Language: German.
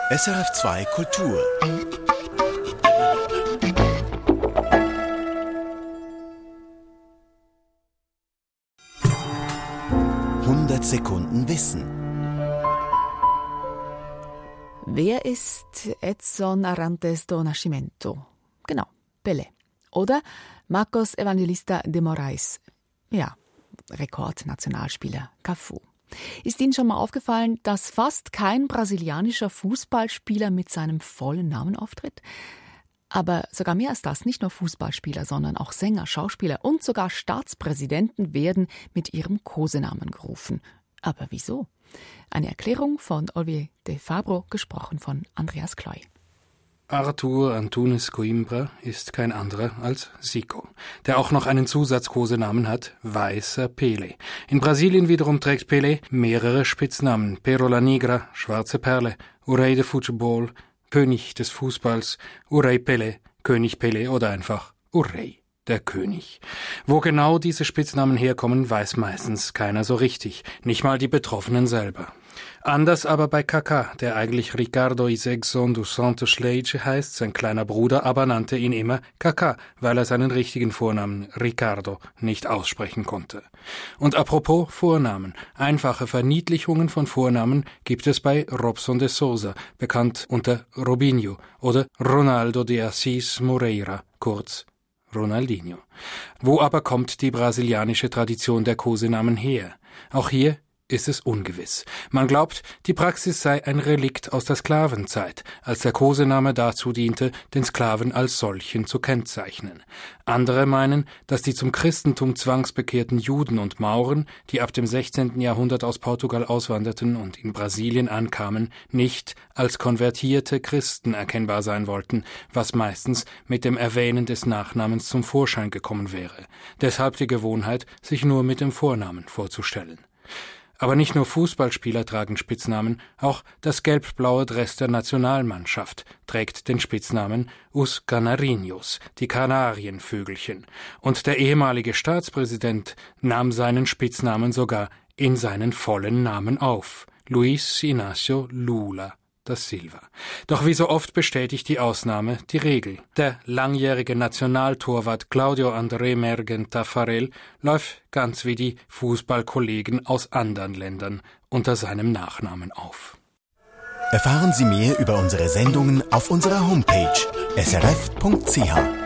SRF 2 Kultur. Sekunden Wissen. Wer ist Edson Arantes do Nascimento? Genau, Pelé. Oder Marcos Evangelista de Moraes. Ja, Rekordnationalspieler Cafu. Ist Ihnen schon mal aufgefallen, dass fast kein brasilianischer Fußballspieler mit seinem vollen Namen auftritt? Aber sogar mehr als das, nicht nur Fußballspieler, sondern auch Sänger, Schauspieler und sogar Staatspräsidenten werden mit ihrem Kosenamen gerufen. Aber wieso? Eine Erklärung von Olivier de Fabro, gesprochen von Andreas Kloy. Arthur Antunes Coimbra ist kein anderer als Zico, der auch noch einen Zusatzkosenamen hat, Weißer Pelé. In Brasilien wiederum trägt Pelé mehrere Spitznamen, Pérola Negra, Schwarze Perle, O Rei de Futebol, König des Fußballs, O Rei Pelé, König Pelé oder einfach O Rei, der König. Wo genau diese Spitznamen herkommen, weiß meistens keiner so richtig, nicht mal die Betroffenen selber. Anders aber bei Kaká, der eigentlich Ricardo Isegson dos Santos Leite heißt, sein kleiner Bruder aber nannte ihn immer Kaká, weil er seinen richtigen Vornamen Ricardo nicht aussprechen konnte. Und apropos Vornamen, einfache Verniedlichungen von Vornamen gibt es bei Robson de Souza, bekannt unter Robinho, oder Ronaldo de Assis Moreira, kurz Ronaldinho. Wo aber kommt die brasilianische Tradition der Kosenamen her? Auch hier ist es ungewiss. Man glaubt, die Praxis sei ein Relikt aus der Sklavenzeit, als der Kosename dazu diente, den Sklaven als solchen zu kennzeichnen. Andere meinen, dass die zum Christentum zwangsbekehrten Juden und Mauren, die ab dem 16. Jahrhundert aus Portugal auswanderten und in Brasilien ankamen, nicht als konvertierte Christen erkennbar sein wollten, was meistens mit dem Erwähnen des Nachnamens zum Vorschein gekommen wäre. Deshalb die Gewohnheit, sich nur mit dem Vornamen vorzustellen. Aber nicht nur Fußballspieler tragen Spitznamen, auch das gelb-blaue Dress der Nationalmannschaft trägt den Spitznamen Os Canarinhos, die Kanarienvögelchen. Und der ehemalige Staatspräsident nahm seinen Spitznamen sogar in seinen vollen Namen auf: Luiz Inácio Lula da Silva. Doch wie so oft bestätigt die Ausnahme die Regel. Der langjährige Nationaltorwart Claudio André Mergen Taffarel läuft ganz wie die Fußballkollegen aus anderen Ländern unter seinem Nachnamen auf. Erfahren Sie mehr über unsere Sendungen auf unserer Homepage srf.ch.